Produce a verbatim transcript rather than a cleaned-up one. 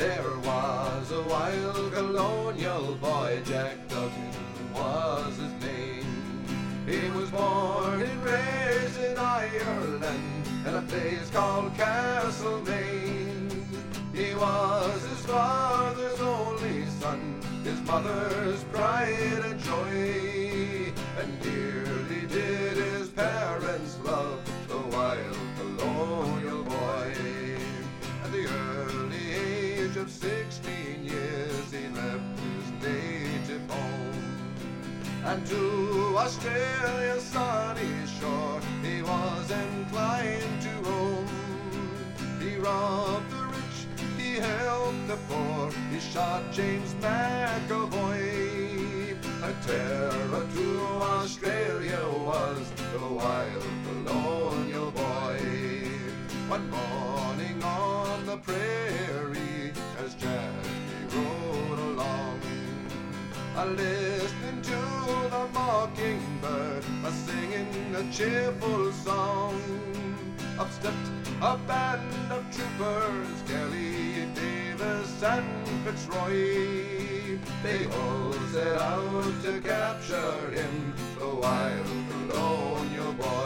There was a wild colonial boy, Jack Duggan was his name. He was born and raised in Ireland, in a place called Castlemaine. He was his father's only son, his mother's pride and joy, and dearly did his parents love the wild colonial boy. At the early age of sixteen years he left his native home, and to Australia's sunny shore he was inclined to roam. He robbed the rich, he helped the poor, he shot James McAvoy. A terror to Australia was the wild colonial boy. One morning on the prairie, as Jack he rode along, a listening to the mockingbird, a singing a cheerful song. Up stepped a band of troopers, Kelly, Davis and Fitzroy. They all set out to capture him, the wild colonial boy.